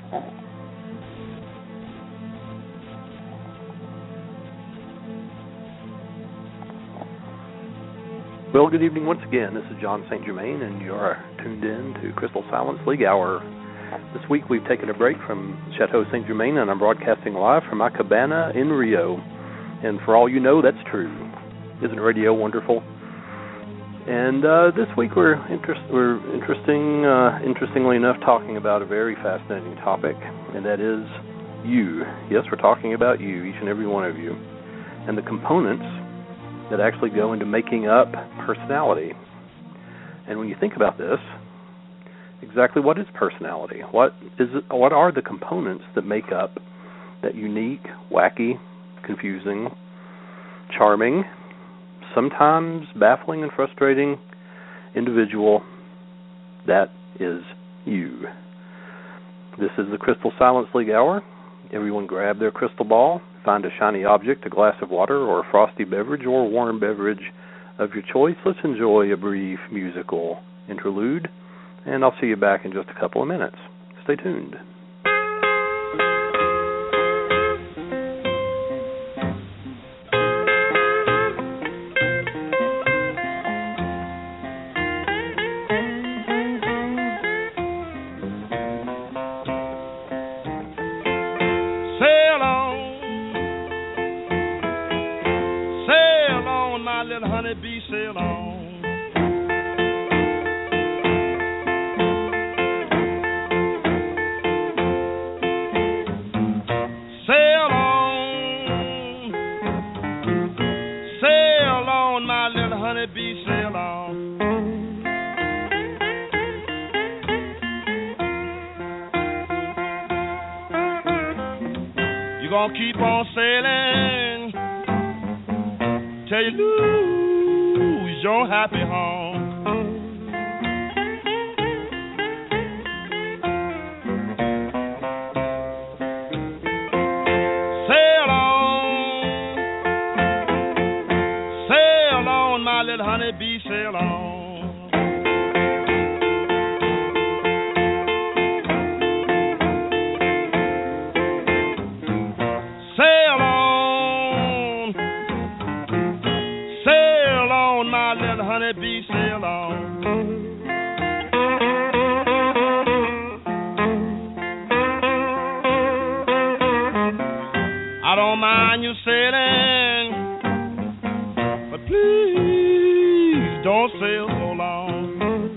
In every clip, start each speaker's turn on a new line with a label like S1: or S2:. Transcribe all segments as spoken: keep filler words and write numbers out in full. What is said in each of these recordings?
S1: Well, good evening once again. This is John Saint Germain, and you are tuned in to Crystal Silence League Hour. This week we've taken a break from Chateau Saint Germain, and I'm broadcasting live from my cabana in Rio. And for all you know, that's true. Isn't radio wonderful? And uh, this week we're, interest, we're interesting, uh, interestingly enough, talking about a very fascinating topic, and that is you. Yes, we're talking about you, each and every one of you, and the components that actually go into making up personality. And when you think about this, exactly what is personality? What is it, what are the components that make up that unique, wacky, confusing, charming, sometimes baffling and frustrating individual that is you? This is the Crystal Silence League Hour. Everyone grab their crystal ball, find a shiny object, a glass of water, or a frosty beverage, or a warm beverage of your choice. Let's enjoy a brief musical interlude, and I'll see you back in just a couple of minutes. Stay tuned.
S2: Gonna keep on sailing till you lose your happy home. Sail on, sail on, my little honeybee, sail on. Honeybee, sail on. I don't mind you sailing, but please don't sail so long.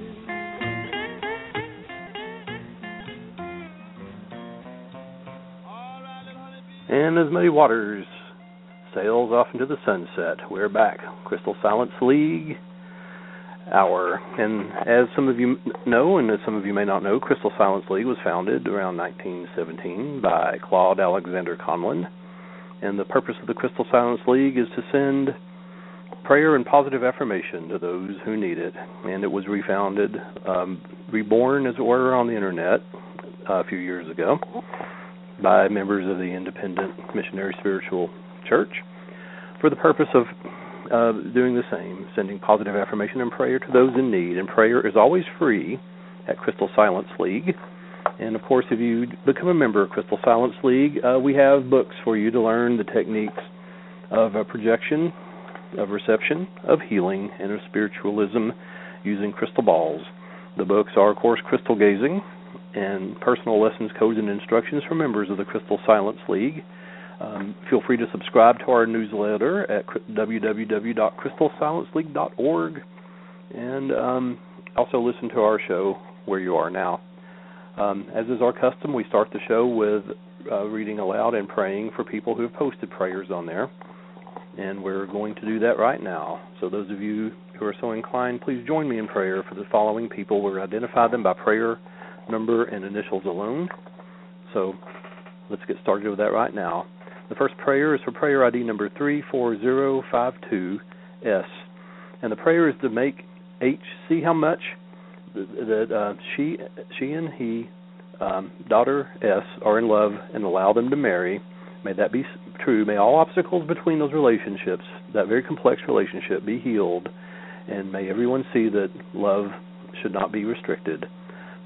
S1: And as muddy waters sails off into the sunset, we're back. Crystal Silence League Hour. And as some of you know, and as some of you may not know, Crystal Silence League was founded around nineteen seventeen by Claude Alexander Conlon. And the purpose of the Crystal Silence League is to send prayer and positive affirmation to those who need it. And it was refounded, um, reborn, as it were, on the internet uh, a few years ago by members of the Independent Missionary Spiritual Church for the purpose of uh, doing the same, sending positive affirmation and prayer to those in need. And prayer is always free at Crystal Silence League. And, of course, if you become a member of Crystal Silence League, uh, we have books for you to learn the techniques of uh, projection, of reception, of healing, and of spiritualism using crystal balls. The books are, of course, Crystal Gazing and Personal Lessons, Codes, and Instructions for members of the Crystal Silence League. Um, feel free to subscribe to our newsletter at w w w dot crystal silence league dot org and um, also listen to our show where you are now. Um, as is our custom, we start the show with uh, reading aloud and praying for people who have posted prayers on there, and we're going to do that right now. So those of you who are so inclined, please join me in prayer for the following people. We'll identify them by prayer number and initials alone. So let's get started with that right now. The first prayer is for prayer I D number three four zero five two S, and the prayer is to make H see how much that uh, she, she and he, um, daughter S, are in love and allow them to marry. May that be true. May all obstacles between those relationships, that very complex relationship, be healed, and may everyone see that love should not be restricted.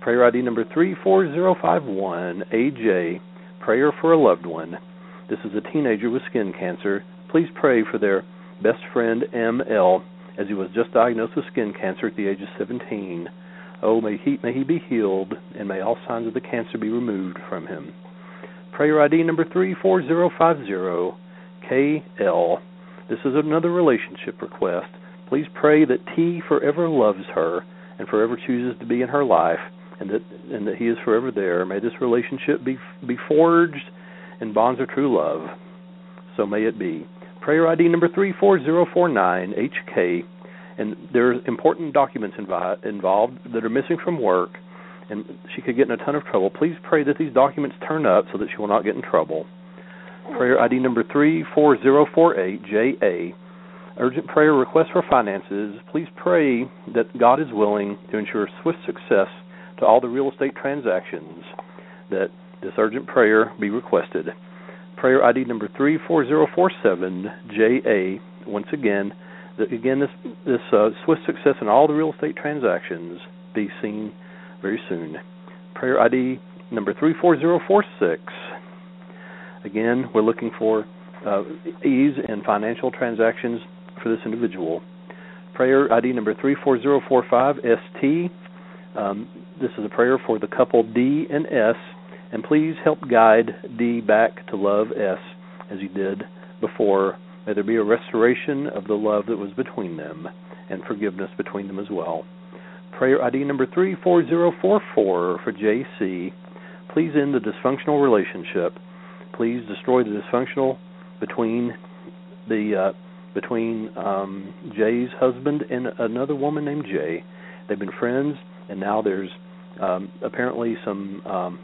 S1: Prayer I D number three four zero five one, A J, prayer for a loved one. This is a teenager with skin cancer. Please pray for their best friend, M L, as he was just diagnosed with skin cancer at the age of seventeen. Oh, may he, may he be healed, and may all signs of the cancer be removed from him. Prayer I D number three four zero five zero, K L. This is another relationship request. Please pray that T forever loves her and forever chooses to be in her life, and that and that he is forever there. May this relationship be be forged in bonds of true love. So may it be. Prayer I D number three four zero four nine, H K, and there are important documents invi- involved that are missing from work, and she could get in a ton of trouble. Please pray that these documents turn up so that she will not get in trouble. Prayer I D number three four zero four eight, J A, urgent prayer request for finances. Please pray that God is willing to ensure swift success to all the real estate transactions, that this urgent prayer be requested. Prayer I D number three four zero four seven, J A, once again, that again this this uh, swift success in all the real estate transactions be seen very soon. Prayer I D number three four zero four six. Again, we're looking for uh, ease in financial transactions for this individual. Prayer I D number three four zero four five, S T. Um, this is a prayer for the couple D and S, and please help guide D back to love S as he did before. May there be a restoration of the love that was between them and forgiveness between them as well. Prayer I D number three four zero four four for J C. Please end the dysfunctional relationship. Please destroy the dysfunctional between the uh, between um, Jay's husband and another woman named Jay. They've been friends, and now there's um, apparently some um,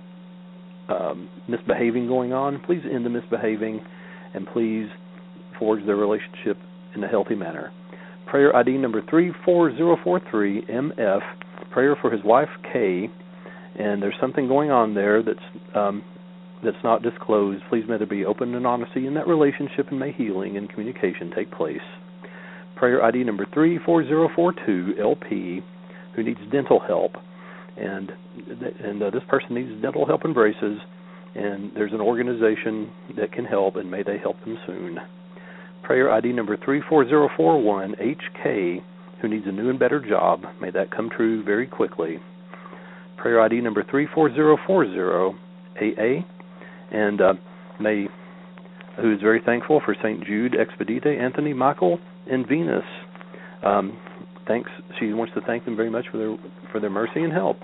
S1: um, misbehaving going on. Please end the misbehaving, and please forge their relationship in a healthy manner. Prayer I D number three four zero four three, M F, prayer for his wife, Kay, and there's something going on there that's um, that's not disclosed. Please may there be open and honesty in that relationship, and may healing and communication take place. Prayer I D number three four zero four two, L P, who needs dental help, and and uh, this person needs dental help and braces, and there's an organization that can help, and may they help them soon. Prayer I D number three four zero four one, H K, who needs a new and better job, may that come true very quickly. Prayer I D number three four zero four zero, A A, and uh, may, who is very thankful for Saint Jude Expedite, Anthony, Michael, and Venus. Um, thanks. She wants to thank them very much for their for their mercy and help.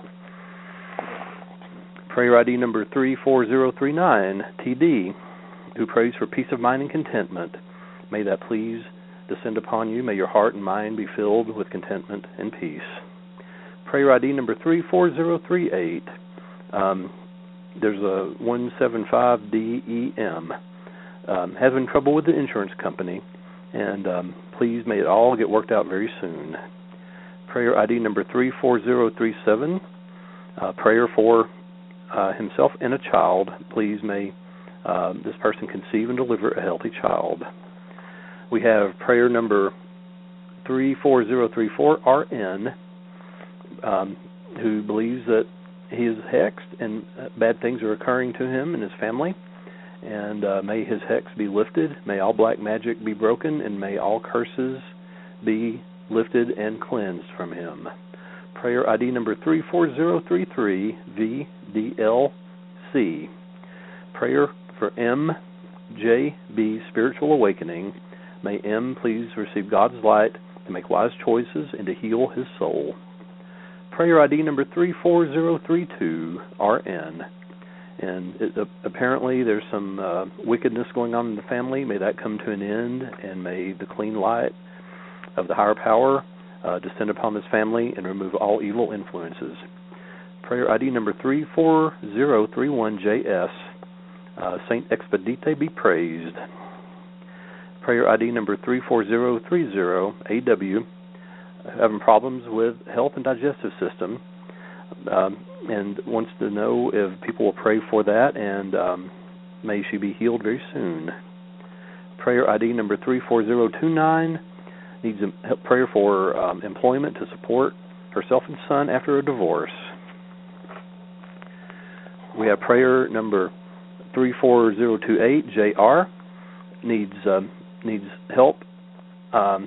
S1: Prayer I D number three four zero three nine, T D, who prays for peace of mind and contentment. May that please descend upon you. May your heart and mind be filled with contentment and peace. Prayer I D number three four zero three eight. Um, there's a one seven five D E M. Um, having trouble with the insurance company, and um, please may it all get worked out very soon. Prayer I D number three four zero three seven. Uh, prayer for uh, himself and a child. Please may uh, this person conceive and deliver a healthy child. We have prayer number three four zero three four, R N, um, who believes that he is hexed and bad things are occurring to him and his family. And uh, may his hex be lifted, may all black magic be broken, and may all curses be lifted and cleansed from him. Prayer I D number three four zero three three, V D L C. Prayer for M J B, Spiritual Awakening. May M please receive God's light to make wise choices and to heal his soul. Prayer I D number three four zero three two, R N. And it, uh, apparently there's some uh, wickedness going on in the family. May that come to an end, and may the clean light of the higher power uh, descend upon this family and remove all evil influences. Prayer I D number three four zero three one, J S. Uh, Saint Expedite be praised. Prayer I D number three four zero three zero, A W. Having problems with health and digestive system, um, and wants to know if people will pray for that, and um, may she be healed very soon. Prayer I D number three four zero two nine, needs a prayer for um, employment to support herself and son after a divorce. we have prayer number three four zero two eight. J R needs um, needs help um,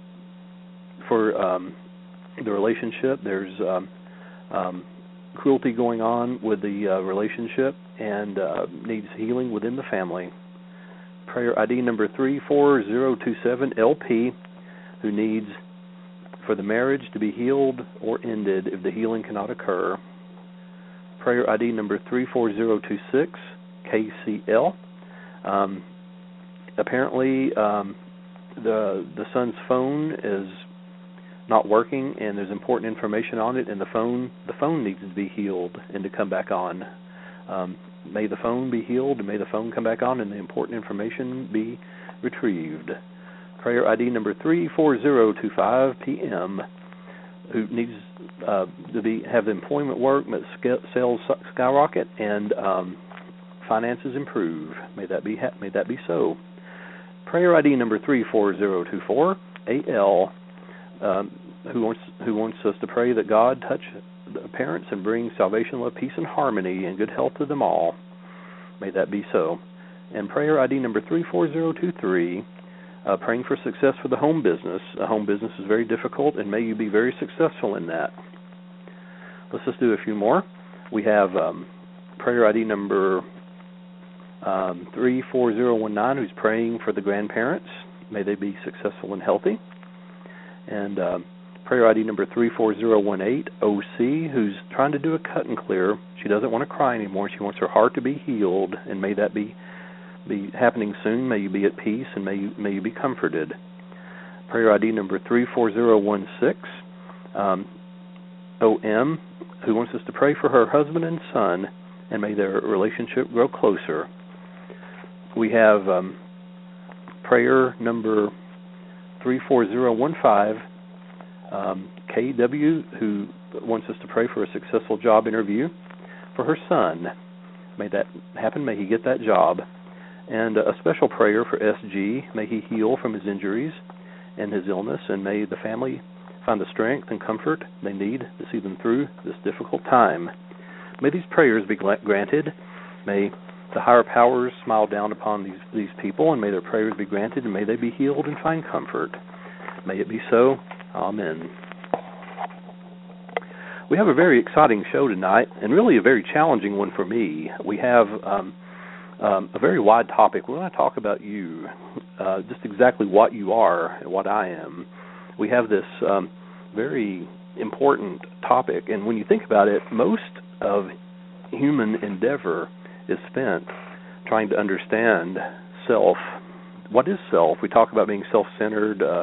S1: for um, the relationship. There's um, um, cruelty going on with the uh, relationship and uh, needs healing within the family. Prayer I D number three four zero two seven L P, who needs for the marriage to be healed or ended if the healing cannot occur. Prayer I D number three four zero two six K C L. Um, apparently, um, the the son's phone is not working, and there's important information on it, and the phone the phone needs to be healed and to come back on. Um, may the phone be healed, and may the phone come back on, and the important information be retrieved. Prayer I D number three four zero two five P M, who needs uh, to be have employment work, but sales skyrocket, and um, finances improve. May that be ha- may that be so. Prayer I D number three four zero two four A L, um, who wants who wants us to pray that God touch the parents and bring salvation, love, peace, and harmony, and good health to them all. May that be so. And prayer I D number three four zero two three. Uh, praying for success for the home business. A home business is very difficult, and may you be very successful in that. Let's just do a few more. We have um, prayer I D number um, three four zero one nine, who's praying for the grandparents. May they be successful and healthy. And um, prayer I D number three four zero one eight, O C, who's trying to do a cut and clear. She doesn't want to cry anymore. She wants her heart to be healed, and may that be be happening soon. May you be at peace, and may you, may you be comforted. Prayer I D number three four zero one six, um, O M, who wants us to pray for her husband and son, and may their relationship grow closer. We have um, prayer number three four zero one five, um, K W, who wants us to pray for a successful job interview for her son. May that happen. May he get that job. And a special prayer for S G. May he heal from his injuries and his illness, and may the family find the strength and comfort they need to see them through this difficult time. May these prayers be granted. May the higher powers smile down upon these, these people, and may their prayers be granted, and may they be healed and find comfort. May it be so. Amen. We have a very exciting show tonight, and really a very challenging one for me. We have um, Um, a very wide topic. We're going to talk about you, uh, just exactly what you are and what I am. We have this um, very important topic, and when you think about it, most of human endeavor is spent trying to understand self. What is self? We talk about being self-centered, uh,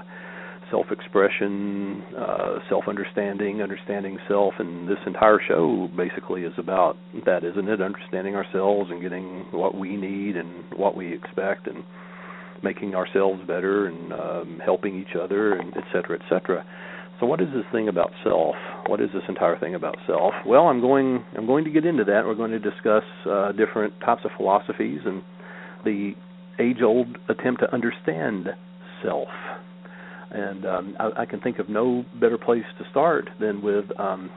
S1: self-expression, uh, self-understanding, understanding self, and this entire show basically is about that, isn't it? Understanding ourselves and getting what we need and what we expect and making ourselves better and um, helping each other, and et cetera, et cetera. So what is this thing about self? What is this entire thing about self? Well, I'm going I'm going to get into that. We're going to discuss uh, different types of philosophies and the age-old attempt to understand self. And um, I, I can think of no better place to start than with um,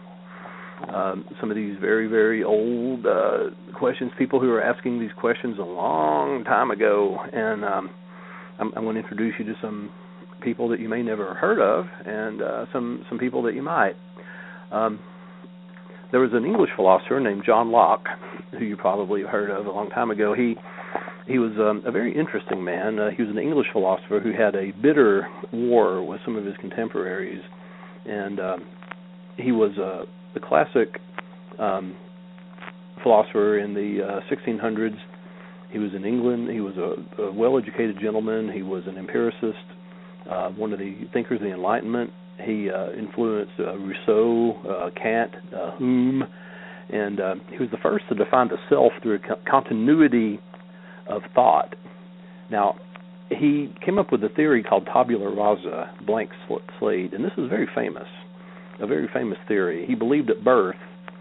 S1: um, some of these very, very old uh, questions, people who are asking these questions a long time ago. And um, I'm, I'm going to introduce you to some people that you may never have heard of, and uh, some, some people that you might. Um, there was an English philosopher named John Locke, who you probably have heard of a long time ago. He He was um, a very interesting man. Uh, he was an English philosopher who had a bitter war with some of his contemporaries, and um, he was uh, the classic um, philosopher in the uh, sixteen hundreds. He was in England. He was a, a well-educated gentleman. He was an empiricist, uh, one of the thinkers of the Enlightenment. He uh, influenced uh, Rousseau, uh, Kant, uh, Hume, and uh, he was the first to define the self through a co- continuity of thought. Now, he came up with a theory called tabula rasa, blank slate, and this is very famous, a very famous theory. He believed at birth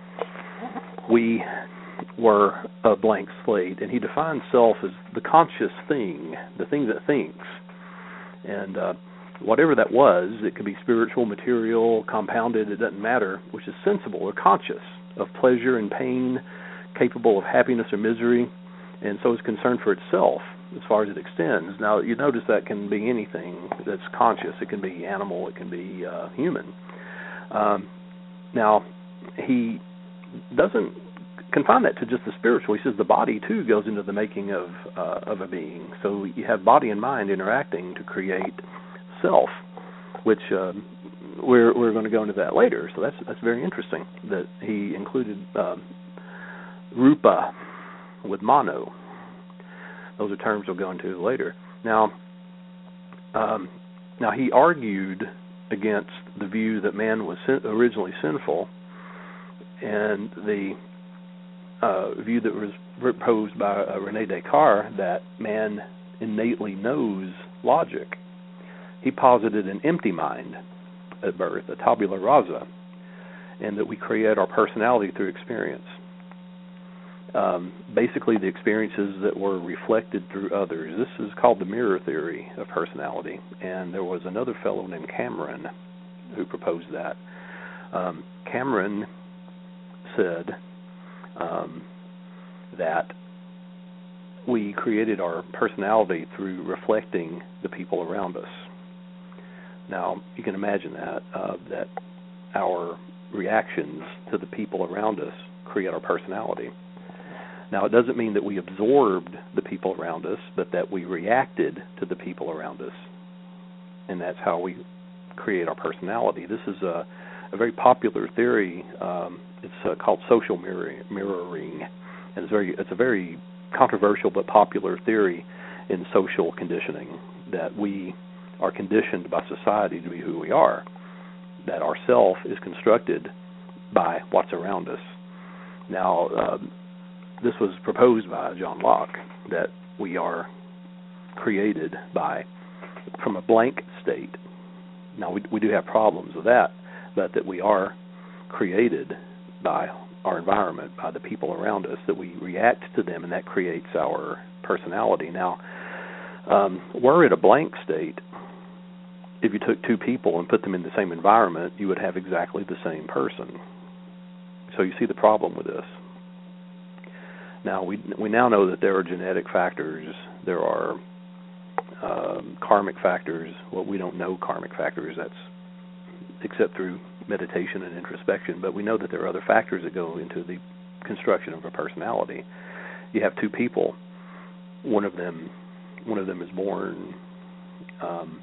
S1: we were a blank slate, and he defined self as the conscious thing, the thing that thinks. And uh, whatever that was, it could be spiritual, material, compounded, it doesn't matter, which is sensible or conscious of pleasure and pain, capable of happiness or misery, and so is concerned for itself as far as it extends. Now, you notice that can be anything that's conscious. It can be animal. It can be uh, human. Um, now, he doesn't confine that to just the spiritual. He says the body, too, goes into the making of uh, of a being. So you have body and mind interacting to create self, which uh, we're we're going to go into that later. So that's that's very interesting that he included uh, rupa with mano. Those are terms we'll go into later. Now, um, now he argued against the view that man was sin- originally sinful, and the uh, view that was proposed by uh, René Descartes that man innately knows logic. He posited an empty mind at birth, a tabula rasa, and that we create our personality through experience. Um, basically, the experiences that were reflected through others. This is called the mirror theory of personality, and there was another fellow named Cameron who proposed that. Um, Cameron said um, that we created our personality through reflecting the people around us. Now, you can imagine that, uh, that our reactions to the people around us create our personality. Now, it doesn't mean that we absorbed the people around us, but that we reacted to the people around us. And that's how we create our personality. This is a, a very popular theory. Um, it's uh, called social mirror, mirroring. And it's, very, it's a very controversial but popular theory in social conditioning, that we are conditioned by society to be who we are, that our self is constructed by what's around us. Now, um, this was proposed by John Locke, that we are created by, from a blank state. Now, we, we do have problems with that, but that we are created by our environment, by the people around us, that we react to them, and that creates our personality. Now, um, were it a blank state, if you took two people and put them in the same environment, you would have exactly the same person. So you see the problem with this. Now, we we now know that there are genetic factors, there are um, karmic factors. Well, we don't know karmic factors, that's except through meditation and introspection, but we know that there are other factors that go into the construction of a personality. You have two people, one of them, one of them is born um,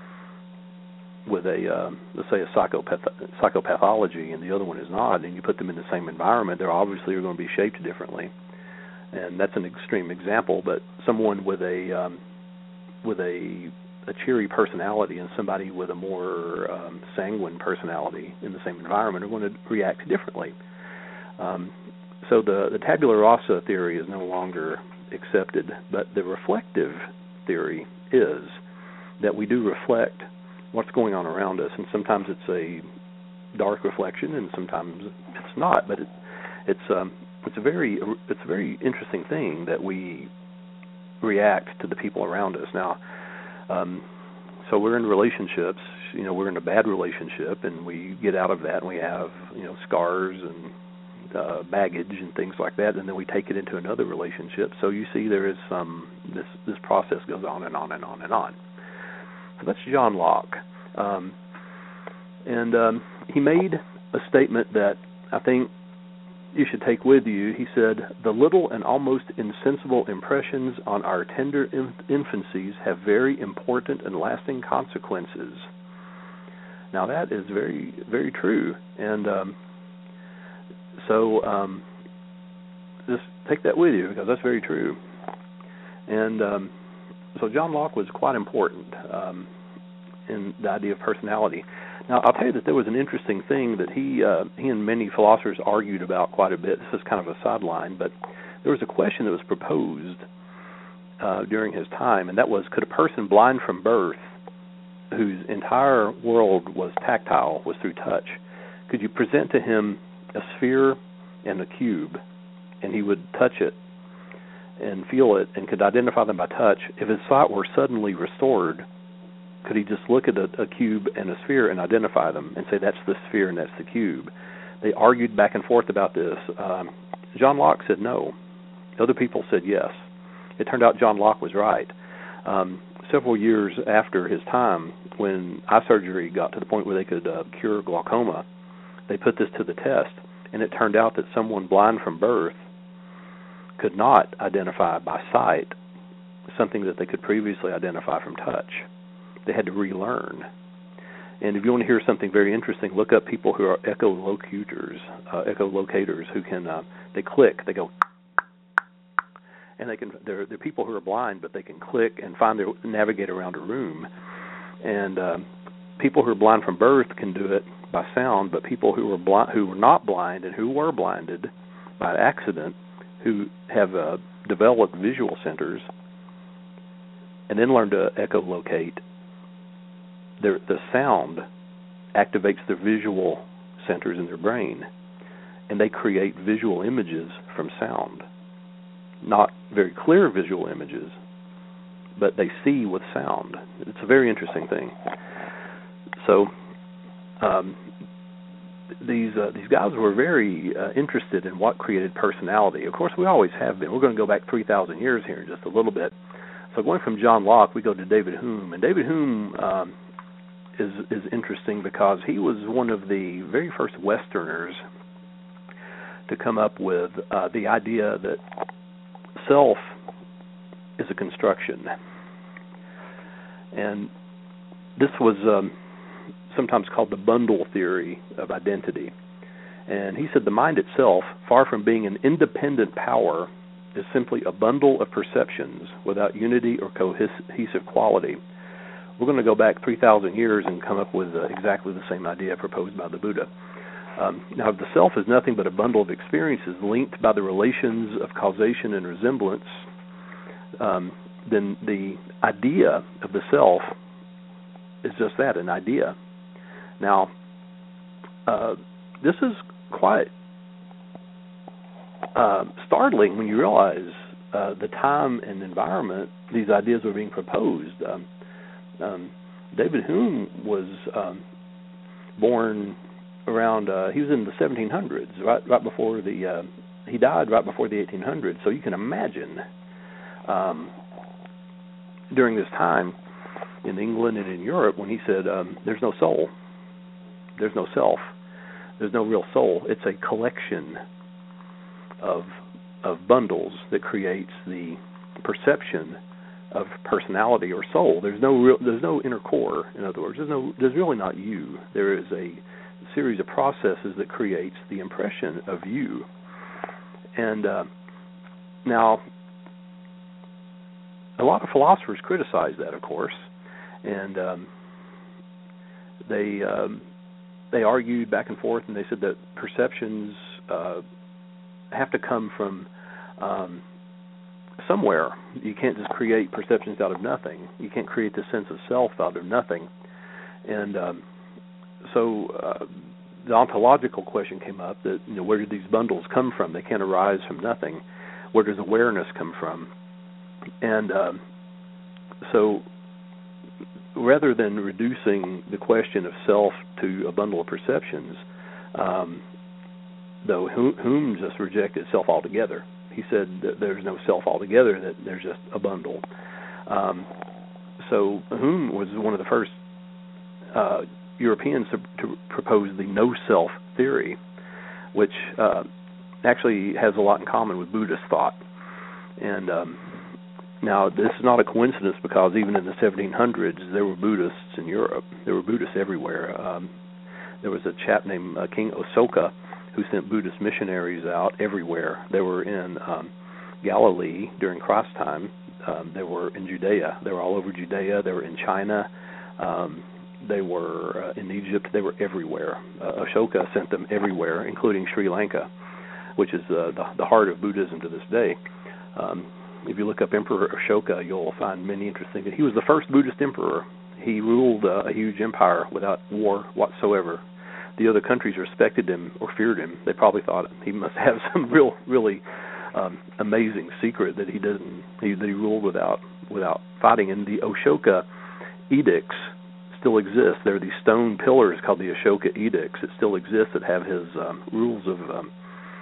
S1: with a, uh, let's say, a psychopath- psychopathology, and the other one is not, and you put them in the same environment, they're obviously going to be shaped differently. And that's an extreme example, but someone with a um, with a, a cheery personality and somebody with a more um, sanguine personality in the same environment are going to react differently. Um, so the, the tabula rasa theory is no longer accepted, but the reflective theory is that we do reflect what's going on around us, and sometimes it's a dark reflection, and sometimes it's not. But it, it's um, it's a very it's a very interesting thing that we react to the people around us. Now, um, so we're in relationships. You know, we're in a bad relationship, and we get out of that, and we have you know scars and uh, baggage and things like that, and then we take it into another relationship. So you see, there is some this this process goes on and on and on and on. So that's John Locke. Um, and um, he made a statement that I think you should take with you. He said, "The little and almost insensible impressions on our tender inf- infancies have very important and lasting consequences." Now that is very, very true. And um, so um, just take that with you, because that's very true. And um, so John Locke was quite important um, in the idea of personality. Now, I'll tell you that there was an interesting thing that he uh, he and many philosophers argued about quite a bit. This is kind of a sideline, but there was a question that was proposed uh, during his time, and that was, could a person blind from birth, whose entire world was tactile, was through touch, could you present to him a sphere and a cube, and he would touch it and feel it and could identify them by touch? If his sight were suddenly restored, could he just look at a, a cube and a sphere and identify them and say that's the sphere and that's the cube? They argued back and forth about this. Um, John Locke said no. Other people said yes. It turned out John Locke was right. Um, several years after his time, when eye surgery got to the point where they could uh, cure glaucoma, they put this to the test, and it turned out that someone blind from birth could not identify by sight something that they could previously identify from touch. They had to relearn. And if you want to hear something very interesting, look up people who are echolocutors, uh, echolocators who can, uh, they click, they go, and they can, they're, they're people who are blind, but they can click and find their, navigate around a room. And um, people who are blind from birth can do it by sound, but people who are blind, who were not blind and who were blinded by accident, who have uh, developed visual centers and then learn to echolocate, their, the sound activates their visual centers in their brain, and they create visual images from sound. Not very clear visual images, but they see with sound. It's a very interesting thing. So um, these uh, these guys were very uh, interested in what created personality. Of course, we always have been. We're going to go back three thousand years here in just a little bit. So going from John Locke, we go to David Hume. And David Hume um, is, is interesting because he was one of the very first Westerners to come up with uh, the idea that self is a construction. And this was um, sometimes called the bundle theory of identity. And he said the mind itself, far from being an independent power, is simply a bundle of perceptions without unity or cohesive quality. We're going to go back three thousand years and come up with uh, exactly the same idea proposed by the Buddha. Um, now, if the self is nothing but a bundle of experiences linked by the relations of causation and resemblance, um, then the idea of the self is just that, an idea. Now, uh, this is quite uh, startling when you realize uh, the time and environment these ideas were being proposed. Um, um, David Hume was um, born around, uh, he was in the seventeen hundreds, right, right before the, uh, he died right before the eighteen hundreds. So you can imagine um, during this time in England and in Europe when he said, um, there's no soul, there's no self, there's no real soul. It's a collection of of bundles that creates the perception of personality or soul. There's no real, there's no inner core. In other words, there's no, there's really not you. There is a series of processes that creates the impression of you. And uh, now, a lot of philosophers criticize that, of course, and um, they um, they argued back and forth, and they said that perceptions uh, have to come from um, somewhere. You can't just create perceptions out of nothing. You can't create the sense of self out of nothing. And um, so uh, the ontological question came up that, you know, where do these bundles come from? They can't arise from nothing. Where does awareness come from? And um, so rather than reducing the question of self to a bundle of perceptions, um, though Hume just rejected self altogether. He said that there's no self altogether, that there's just a bundle. Um, so Hume was one of the first uh, Europeans to, to propose the no-self theory, which uh, actually has a lot in common with Buddhist thought. And um, now, this is not a coincidence because even in the seventeen hundreds, there were Buddhists in Europe. There were Buddhists everywhere. Um, there was a chap named uh, King Asoka who sent Buddhist missionaries out everywhere. They were in um, Galilee during Christ's time. Um, they were in Judea. They were all over Judea. They were in China. Um, they were uh, in Egypt. They were everywhere. Uh, Ashoka sent them everywhere, including Sri Lanka, which is uh, the, the heart of Buddhism to this day. Um, if you look up Emperor Ashoka, you'll find many interesting things. He was the first Buddhist emperor. He ruled uh, a huge empire without war whatsoever. The other countries respected him or feared him. They probably thought he must have some real, really um, amazing secret that he didn't. He, that he ruled without without fighting. And the Ashoka edicts still exist. There are these stone pillars called the Ashoka edicts that still exist that have his um, rules of um,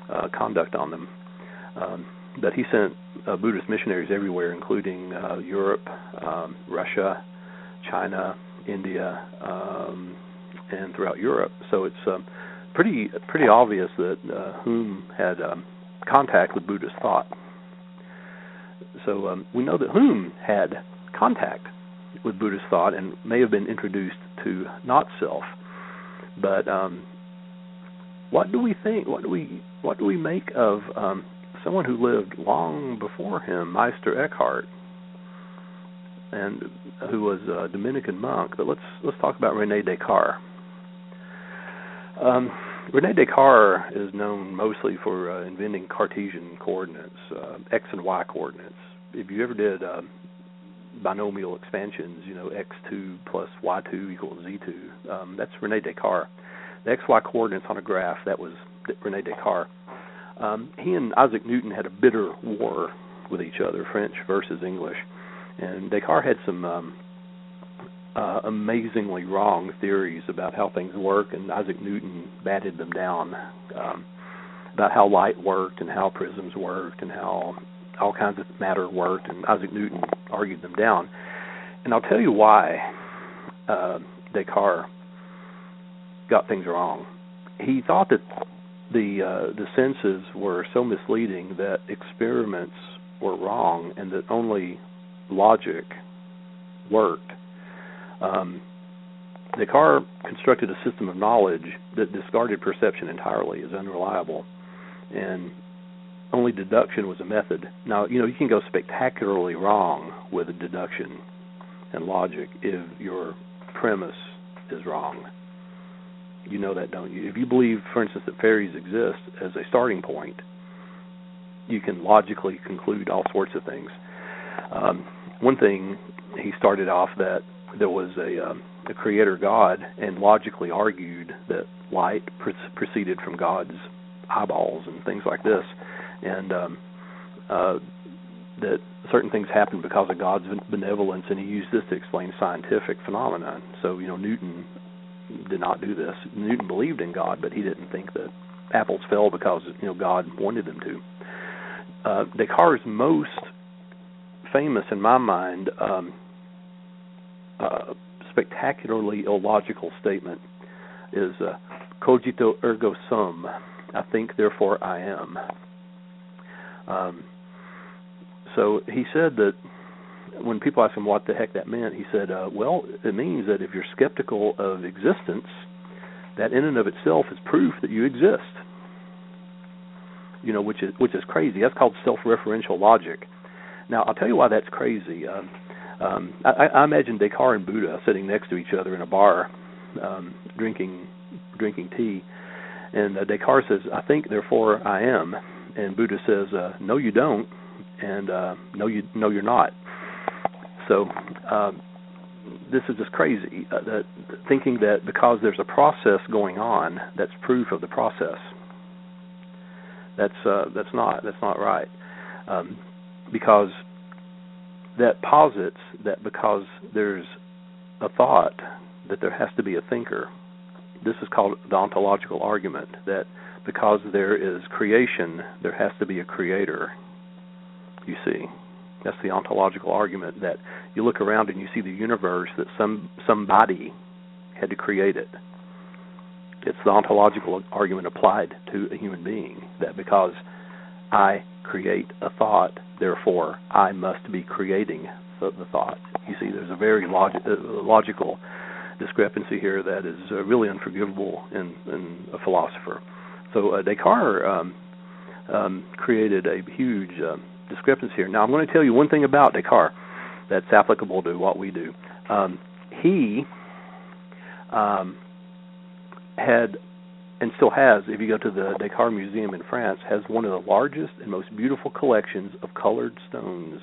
S1: uh, conduct on them. Um, but he sent uh, Buddhist missionaries everywhere, including uh, Europe, um, Russia, China, India, um, and throughout Europe. So it's um, pretty pretty obvious that uh, Hume had um, contact with Buddhist thought. So um, we know that Hume had contact with Buddhist thought and may have been introduced to not self. But um, what do we think? What do we what do we make of um, someone who lived long before him, Meister Eckhart, and who was a Dominican monk? But let's let's talk about René Descartes. Um, René Descartes is known mostly for uh, inventing Cartesian coordinates, uh, x and y coordinates. If you ever did uh, binomial expansions, you know, x two plus y two equals z two, um, that's René Descartes. The xy coordinates on a graph, that was René Descartes. Um, he and Isaac Newton had a bitter war with each other, French versus English. And Descartes had some um, uh, amazingly wrong theories about how things work, and Isaac Newton batted them down um, about how light worked and how prisms worked and how all kinds of matter worked, and Isaac Newton argued them down. And I'll tell you why uh, Descartes got things wrong. He thought that the uh, the senses were so misleading that experiments were wrong and that only logic worked. Um, Descartes constructed a system of knowledge that discarded perception entirely as unreliable, and only deduction was a method. Now, you know, you can go spectacularly wrong with a deduction and logic if your premise is wrong. You know that, don't you? If you believe, for instance, that fairies exist as a starting point, you can logically conclude all sorts of things. Um, one thing, he started off that there was a, um, a creator God and logically argued that light pr- proceeded from God's eyeballs and things like this, and um, uh, that certain things happened because of God's benevolence, and he used this to explain scientific phenomena. So, you know, Newton did not do this. Newton believed in God, but he didn't think that apples fell because, you know, God wanted them to. Uh, Descartes' most famous, in my mind, um, uh, spectacularly illogical statement is uh, cogito ergo sum. I think, therefore I am. Um, so he said that when people asked him what the heck that meant, he said, uh, well, it means that if you're skeptical of existence, that in and of itself is proof that you exist. You know, which is which is crazy. That's called self-referential logic. Now, I'll tell you why that's crazy. Um, um, I, I imagine Descartes and Buddha sitting next to each other in a bar, um, drinking drinking tea, and uh, Descartes says, I think, therefore I am, and Buddha says, uh, no, you don't, and uh, no, you no, you're not. So uh, this is just crazy, uh, that thinking that because there's a process going on, that's proof of the process. That's uh, that's not that's not right, um, because that posits that because there's a thought, that there has to be a thinker. This is called the ontological argument, that because there is creation, there has to be a creator. You see, that's the ontological argument, that you look around and you see the universe, that some somebody had to create it. It's the ontological argument applied to a human being, that because I create a thought, therefore I must be creating the, the thought. You see, there's a very log- uh, logical discrepancy here that is uh, really unforgivable in, in a philosopher. So uh, Descartes um, um, created a huge uh, discrepancy here. Now, I'm going to tell you one thing about Descartes that's applicable to what we do. Um, he um, had, and still has, if you go to the Descartes Museum in France, has one of the largest and most beautiful collections of colored stones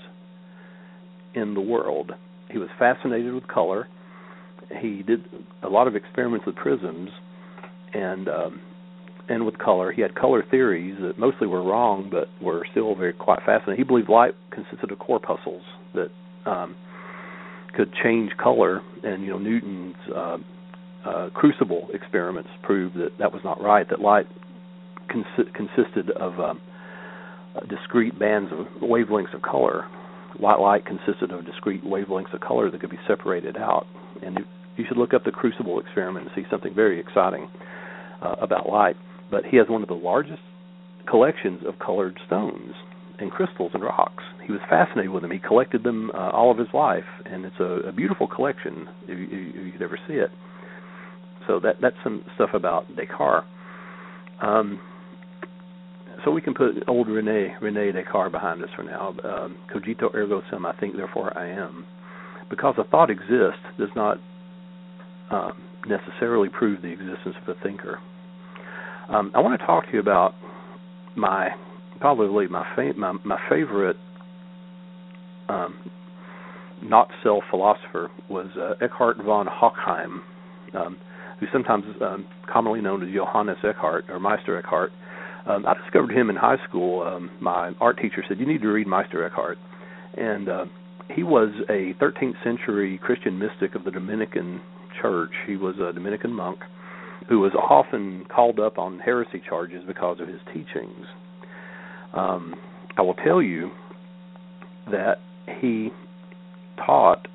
S1: in the world. He was fascinated with color. He did a lot of experiments with prisms and um, and with color. He had color theories that mostly were wrong, but were still very quite fascinating. He believed light consisted of corpuscles that um, could change color, and you know Newton's uh, uh, crucible experiments proved that that was not right. That light consi- consisted of um, discrete bands of wavelengths of color. White light consisted of discrete wavelengths of color that could be separated out. And you should look up the Crucible experiment and see something very exciting uh, about light. But he has one of the largest collections of colored stones and crystals and rocks. He was fascinated with them. He collected them uh, all of his life, and it's a, a beautiful collection if you, if you could ever see it. So that that's some stuff about Descartes. Um, so we can put old Rene Rene Descartes behind us for now. Um, cogito ergo sum, I think, therefore I am. Because a thought exists does not uh, necessarily prove the existence of a thinker. Um, I want to talk to you about my probably my fa- my, my favorite um, not self philosopher was uh, Eckhart von Hochheim, um, who's sometimes um, commonly known as Johannes Eckhart or Meister Eckhart. Um, I discovered him in high school. Um, my art teacher said, "You need to read Meister Eckhart," and uh, he was a thirteenth century Christian mystic of the Dominican Church. He was a Dominican monk who was often called up on heresy charges because of his teachings. Um, I will tell you that he taught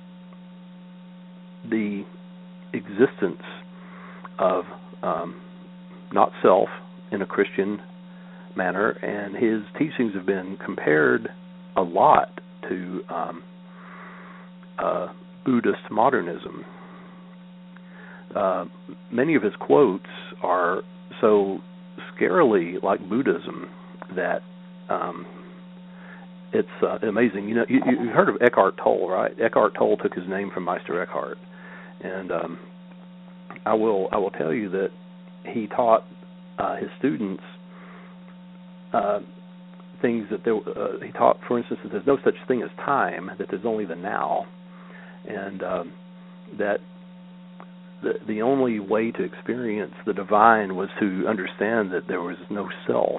S1: the existence of um, not self in a Christian manner, and his teachings have been compared a lot to um, uh, Buddhist modernism. Uh, many of his quotes are so scarily like Buddhism that um, it's uh, amazing. You know, you, you've heard of Eckhart Tolle, right? Eckhart Tolle took his name from Meister Eckhart, and um, I will I will tell you that he taught uh, his students uh, things that there. Uh, he taught, for instance, that there's no such thing as time; that there's only the now, and um, that the the only way to experience the divine was to understand that there was no self.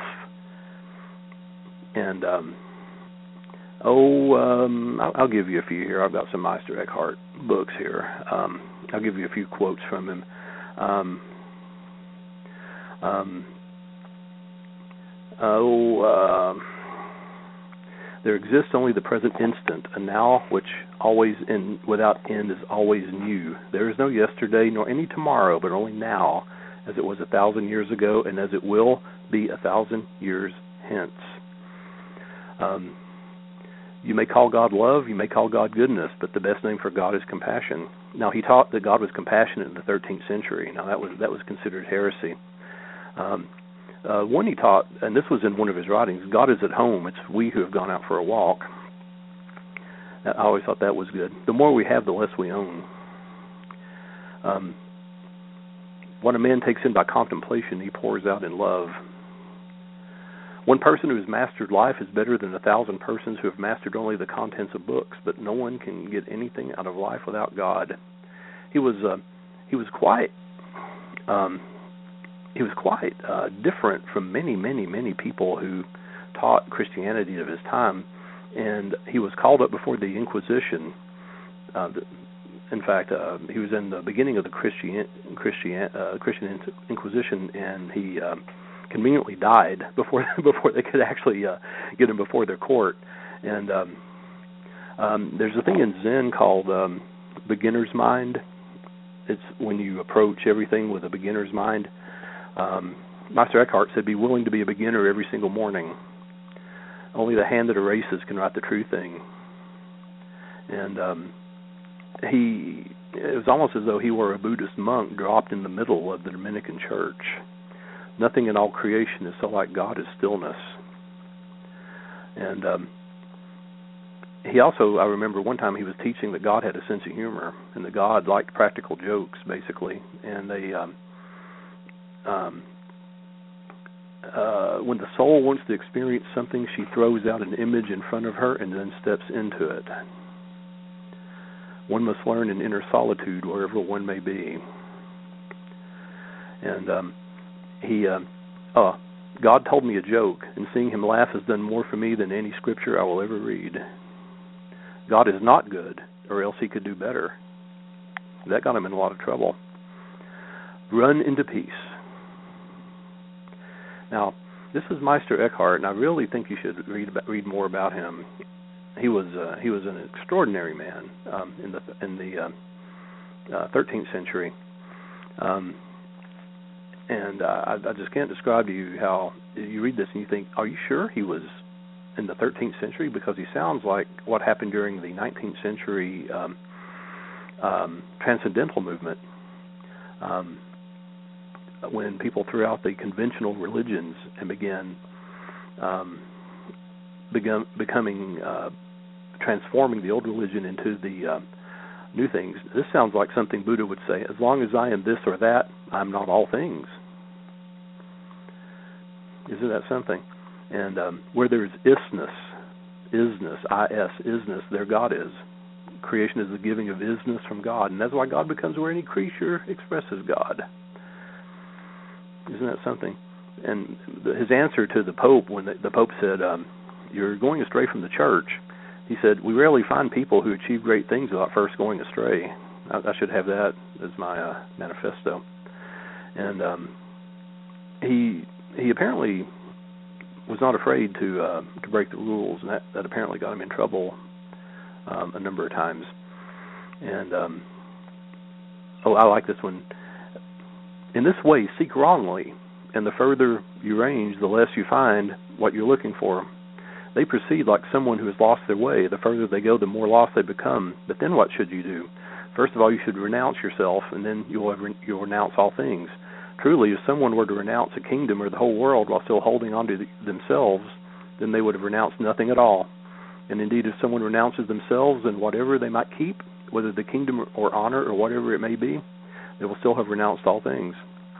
S1: And um, oh, um, I'll, I'll give you a few here. I've got some Meister Eckhart books here. Um, I'll give you a few quotes from him. Um, um, oh, uh, there exists only the present instant, a now which always in without end is always new. There is no yesterday nor any tomorrow, but only now, as it was a thousand years ago, and as it will be a thousand years hence. Um, you may call God love, you may call God goodness, but the best name for God is compassion. Now, he taught that God was compassionate in the thirteenth century. Now, that was that was considered heresy. Um, uh, one he taught, and this was in one of his writings, God is at home. It's we who have gone out for a walk. I always thought that was good. The more we have, the less we own. Um, what a man takes in by contemplation, he pours out in love. One person who has mastered life is better than a thousand persons who have mastered only the contents of books, but no one can get anything out of life without God. He was uh, he was quite um, he was quite uh, different from many, many, many people who taught Christianity of his time, and he was called up before the Inquisition. Uh, the, in fact, uh, he was in the beginning of the Christian Christian uh, Christian Inquisition, and he uh, conveniently died before before they could actually uh, get him before their court. And um, um, there's a thing in Zen called um, beginner's mind. It's when you approach everything with a beginner's mind. Um, Meister Eckhart said, "Be willing to be a beginner every single morning. Only the hand that erases can write the true thing." And um, he, it was almost as though he were a Buddhist monk dropped in the middle of the Dominican Church. Nothing in all creation is so like God as stillness. And um, he also, I remember one time he was teaching that God had a sense of humor and that God liked practical jokes, basically. And they, um, um, uh, when the soul wants to experience something, she throws out an image in front of her and then steps into it. One must learn in inner solitude wherever one may be. And um, he, uh, uh, God told me a joke, and seeing him laugh has done more for me than any scripture I will ever read. God is not good, or else he could do better. That got him in a lot of trouble. Run into peace. Now, this is Meister Eckhart, and I really think you should read about, read more about him. He was uh, he was an extraordinary man um, in the in the uh, uh, thirteenth century, um, and uh, I, I just can't describe to you how you read this and you think, are you sure he was in the thirteenth century? Because he sounds like what happened during the nineteenth century um, um, transcendental movement. Um, when people threw out the conventional religions and began um, begun, becoming, uh, transforming the old religion into the uh, new things. This sounds like something Buddha would say, as long as I am this or that, I'm not all things. Isn't that something? And um, where there's isness, isness, I-S, isness, there God is. Creation is the giving of isness from God, and that's why God becomes where any creature expresses God. Isn't that something? And the, his answer to the Pope, when the, the Pope said, um, you're going astray from the church, he said, we rarely find people who achieve great things without first going astray. I, I should have that as my uh, manifesto. And um, he he apparently was not afraid to uh, to break the rules, and that, that apparently got him in trouble um, a number of times. And, um, oh, I like this one. In this way, seek wrongly, and the further you range, the less you find what you're looking for. They proceed like someone who has lost their way. The further they go, the more lost they become. But then what should you do? First of all, you should renounce yourself, and then you'll, have re- you'll renounce all things. Truly, if someone were to renounce a kingdom or the whole world while still holding on to the, themselves, then they would have renounced nothing at all. And indeed, if someone renounces themselves and whatever they might keep, whether the kingdom or honor or whatever it may be, they will still have renounced all things.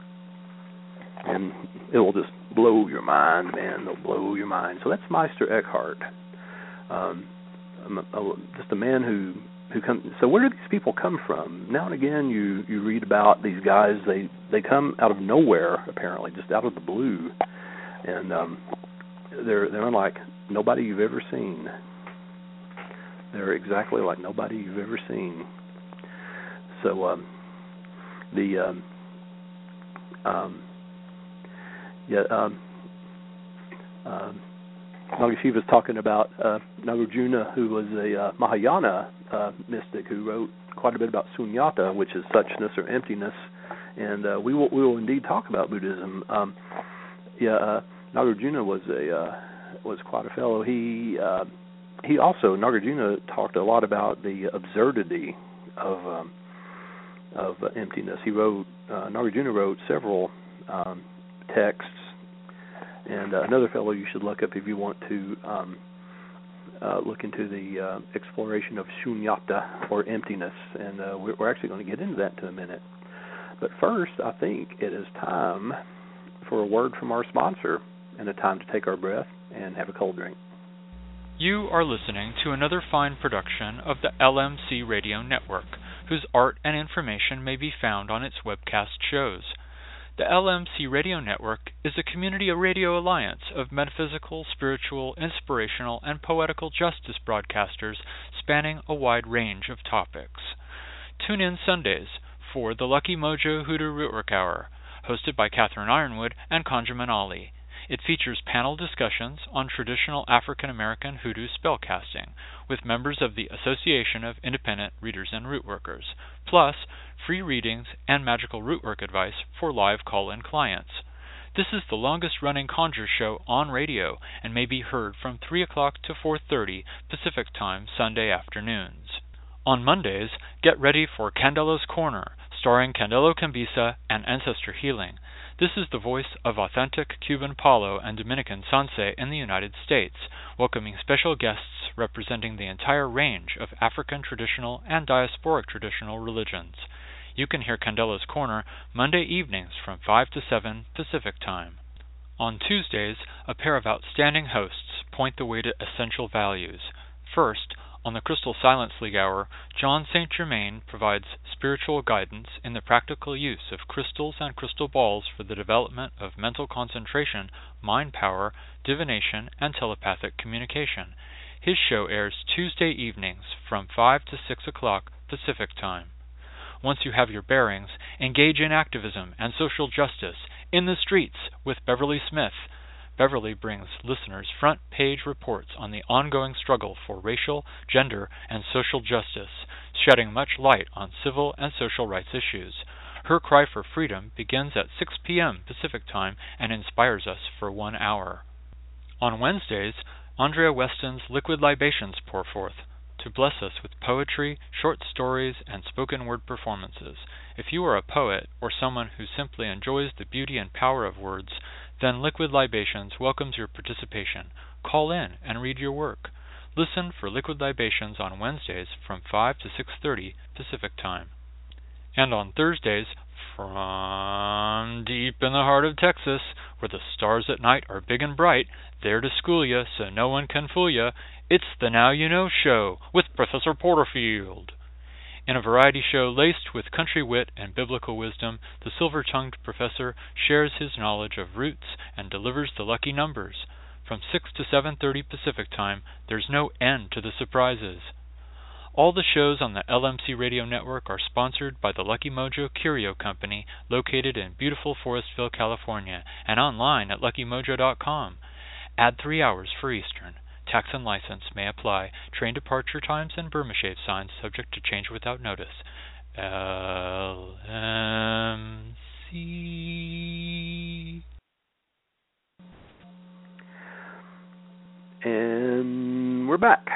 S1: And it will just blow your mind, man. It'll blow your mind. So that's Meister Eckhart. Um, just a man who, who comes... So where do these people come from? Now and again you, you read about these guys. They, they come out of nowhere, apparently, just out of the blue. And um, they're, they're unlike nobody you've ever seen. They're exactly like nobody you've ever seen. So um, the... Um, um, Yeah, um, um, Nagashiva's talking about uh, Nagarjuna, who was a uh, Mahayana uh, mystic who wrote quite a bit about sunyata, which is suchness or emptiness, and uh, we will we will indeed talk about Buddhism. Um, yeah, uh, Nagarjuna was a uh, was quite a fellow. He uh, he also Nagarjuna talked a lot about the absurdity of um, of uh, emptiness. He wrote uh, Nagarjuna wrote several. Um, texts, and uh, another fellow you should look up if you want to um, uh, look into the uh, exploration of shunyata, or emptiness, and uh, we're, we're actually going to get into that in a minute. But first, I think it is time for a word from our sponsor, and a time to take our breath and have a cold drink.
S3: You are listening to another fine production of the L M C Radio Network, whose art and information may be found on its webcast shows. The L M C Radio Network is a community radio alliance of metaphysical, spiritual, inspirational, and poetical justice broadcasters spanning a wide range of topics. Tune in Sundays for the Lucky Mojo Hoodoo Rootwork Hour, hosted by Catherine Ironwood and Conjurman Ali. It features panel discussions on traditional African American hoodoo spellcasting with members of the Association of Independent Readers and Rootworkers, plus free readings and magical rootwork advice for live call-in clients. This is the longest-running conjure show on radio and may be heard from three o'clock to four thirty Pacific Time Sunday afternoons. On Mondays, get ready for Candelo's Corner, starring Candelo Cambisa and Ancestor Healing. This is the voice of authentic Cuban Palo and Dominican Sanse in the United States, welcoming special guests representing the entire range of African traditional and diasporic traditional religions. You can hear Candelo's Corner Monday evenings from five to seven Pacific Time. On Tuesdays, a pair of outstanding hosts point the way to essential values. First, on the Crystal Silence League Hour, John Saint Germain provides spiritual guidance in the practical use of crystals and crystal balls for the development of mental concentration, mind power, divination, and telepathic communication. His show airs Tuesday evenings from five to six o'clock Pacific Time. Once you have your bearings, engage in activism and social justice In the Streets with Beverly Smith. Beverly brings listeners front-page reports on the ongoing struggle for racial, gender, and social justice, shedding much light on civil and social rights issues. Her cry for freedom begins at six p.m. Pacific Time and inspires us for one hour. On Wednesdays, Andrea Weston's Liquid Libations pour forth to bless us with poetry, short stories, and spoken word performances. If you are a poet or someone who simply enjoys the beauty and power of words, then Liquid Libations welcomes your participation. Call in and read your work. Listen for Liquid Libations on Wednesdays from five to six thirty Pacific Time. And on Thursdays, from deep in the heart of Texas, where the stars at night are big and bright, there to school ya so no one can fool ya, it's the Now You Know Show with Professor Porterfield. In a variety show laced with country wit and biblical wisdom, the silver-tongued professor shares his knowledge of roots and delivers the lucky numbers. From six to seven thirty Pacific Time, there's no end to the surprises. All the shows on the L M C Radio Network are sponsored by the Lucky Mojo Curio Company, located in beautiful Forestville, California, and online at lucky mojo dot com. Add three hours for Eastern. Tax and license may apply. Train departure times and Burma shave signs subject to change without notice. L M C.
S1: And we're back.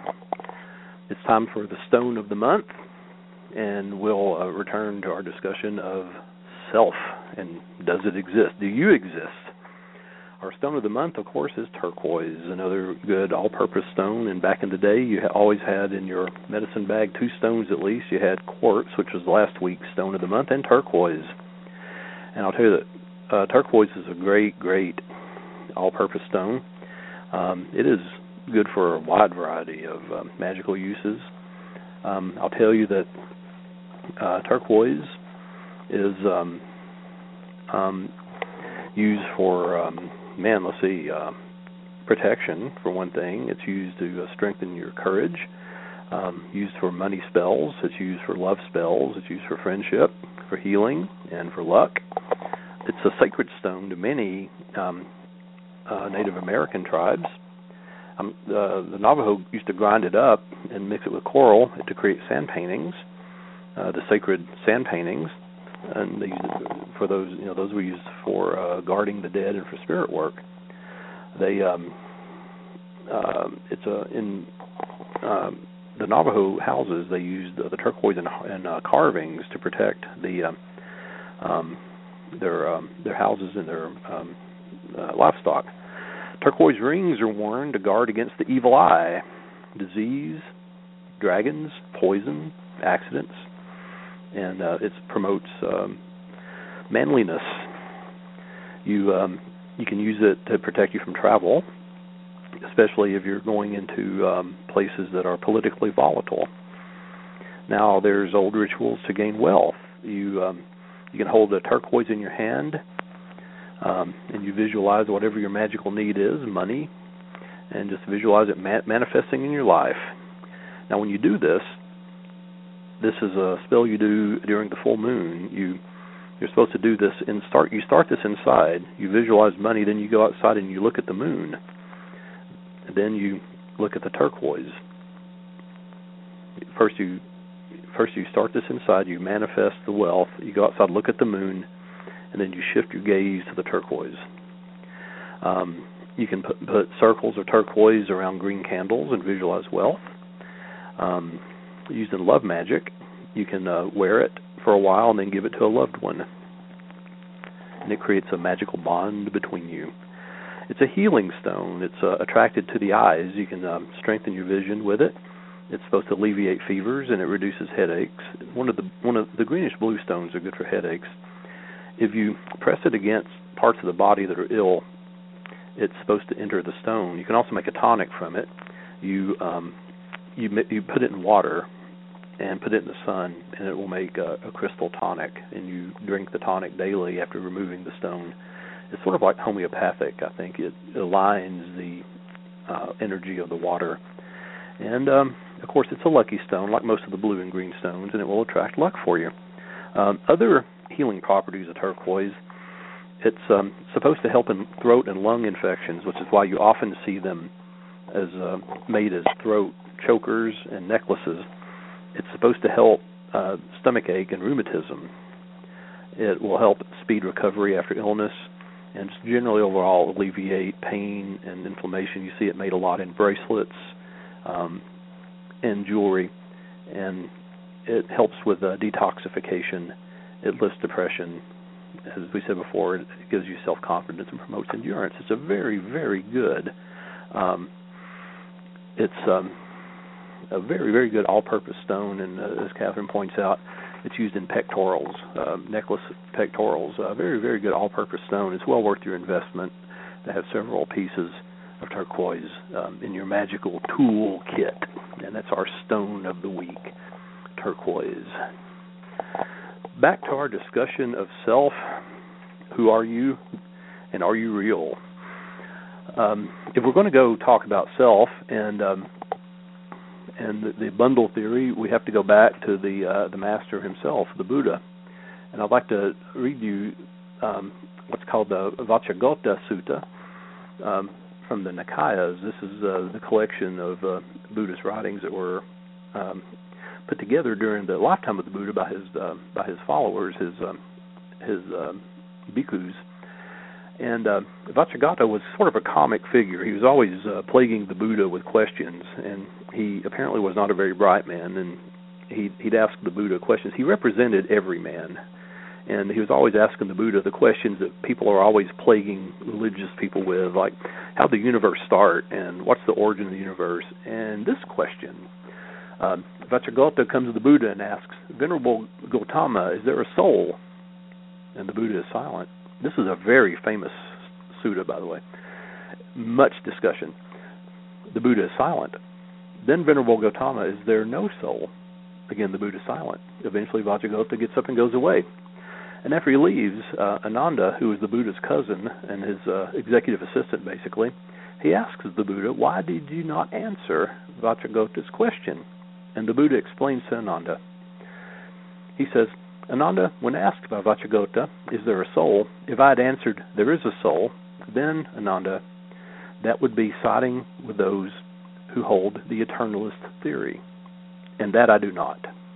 S1: It's time for the Stone of the Month, and we'll uh, return to our discussion of self and does it exist? Do you exist? Our Stone of the Month, of course, is turquoise, another good all-purpose stone. And back in the day, you ha- always had in your medicine bag two stones at least. You had quartz, which was last week's Stone of the Month, and turquoise. And I'll tell you that uh, turquoise is a great, great all-purpose stone. Um, it is good for a wide variety of um, magical uses. Um, I'll tell you that uh, turquoise is um, um, used for, um, man, let's see, uh, protection, for one thing. It's used to uh, strengthen your courage. Um, used for money spells. It's used for love spells. It's used for friendship, for healing, and for luck. It's a sacred stone to many um, uh, Native American tribes. Um, uh, the Navajo used to grind it up and mix it with coral to create sand paintings, uh, the sacred sand paintings, and they used it for those. You know, those were used for uh, guarding the dead and for spirit work. They, um, uh, it's a in um, the Navajo houses. They used uh, the turquoise and, and uh, carvings to protect the uh, um, their um, their houses and their um, uh, livestock. Turquoise rings are worn to guard against the evil eye, disease, dragons, poison, accidents, and uh, it promotes um, manliness. You um, you can use it to protect you from travel, especially if you're going into um, places that are politically volatile. Now, there's old rituals to gain wealth. You um, you can hold a turquoise in your hand. Um, and you visualize whatever your magical need is, money, and just visualize it ma- manifesting in your life. Now, when you do this, this is a spell you do during the full moon. You, you're supposed to do this and start. You start this inside. You visualize money, then you go outside and you look at the moon. And then you look at the turquoise. First, you first you start this inside. You manifest the wealth. You go outside, look at the moon. And then you shift your gaze to the turquoise. Um, you can put, put circles of turquoise around green candles and visualize wealth. Um, used in love magic, you can uh, wear it for a while and then give it to a loved one. And it creates a magical bond between you. It's a healing stone. It's uh, attracted to the eyes. You can um, strengthen your vision with it. It's supposed to alleviate fevers and it reduces headaches. One of the one of the greenish blue stones are good for headaches. If you press it against parts of the body that are ill, it's supposed to enter the stone. You can also make a tonic from it. You um, you you put it in water and put it in the sun, and it will make a, a crystal tonic. And you drink the tonic daily after removing the stone. It's sort of like homeopathic, I think. It aligns the uh, energy of the water. And, um, of course, it's a lucky stone, like most of the blue and green stones, and it will attract luck for you. Um, other healing properties of turquoise it's um, supposed to help in throat and lung infections, which is why you often see them as uh, made as throat chokers and necklaces. It's supposed to help uh, stomach ache and rheumatism. It will help speed recovery after illness and just generally overall alleviate pain and inflammation. You see it made a lot in bracelets um, and jewelry, and it helps with uh, detoxification. It lifts depression. As we said before, it gives you self-confidence and promotes endurance. It's a very, very good, um, it's um, a very, very good all-purpose stone, and uh, as Catherine points out, it's used in pectorals, uh, necklace pectorals. A very, very good all-purpose stone. It's well worth your investment to have several pieces of turquoise um, in your magical tool kit, and that's our stone of the week, turquoise. Back to our discussion of self. Who are you, and are you real? Um, if we're going to go talk about self and um, and the, the bundle theory, we have to go back to the uh, the master himself, the Buddha. And I'd like to read you um, what's called the Vacchagotta Sutta um, from the Nikayas. This is uh, the collection of uh, Buddhist writings that were um, put together during the lifetime of the Buddha by his uh, by his followers, his um, his um, bhikkhus. And uh, Vacchagotta was sort of a comic figure. He was always uh, plaguing the Buddha with questions, and he apparently was not a very bright man, and he'd, he'd ask the Buddha questions. He represented every man, and he was always asking the Buddha the questions that people are always plaguing religious people with, like how did the universe start, and what's the origin of the universe, and this question. Um, Vacchagotta comes to the Buddha and asks, Venerable Gautama, is there a soul? And the Buddha is silent. This is a very famous sutta, by the way. Much discussion. The Buddha is silent. Then Venerable Gautama, is there no soul? Again, the Buddha is silent. Eventually Vacchagotta gets up and goes away. And after he leaves, uh, Ananda, who is the Buddha's cousin and his uh, executive assistant, basically, he asks the Buddha, why did you not answer Vacchagotta's question? And the Buddha explains to Ananda. He says, Ananda, when asked by Vacchagotta, is there a soul? If I had answered, there is a soul, then, Ananda, that would be siding with those who hold the eternalist theory, and that I do not.